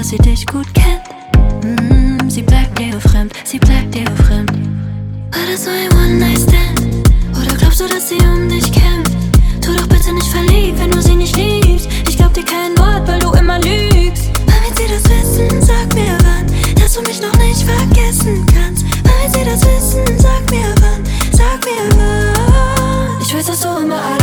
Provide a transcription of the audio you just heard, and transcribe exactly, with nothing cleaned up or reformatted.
dass sie dich gut kennt. Mm, sie bleibt dir fremd, sie bleibt dir fremd. War das so ein One-Night-Stand? Oder glaubst du, dass sie um dich kämpft? Tu doch bitte nicht verliebt, wenn du sie nicht liebst. Ich glaub dir kein Wort, weil du immer lügst. Weil wir sie das wissen, sag mir wann, dass du mich noch nicht vergessen kannst. Weil wir sie das wissen, sag mir wann, sag mir wann. Ich weiß, dass du immer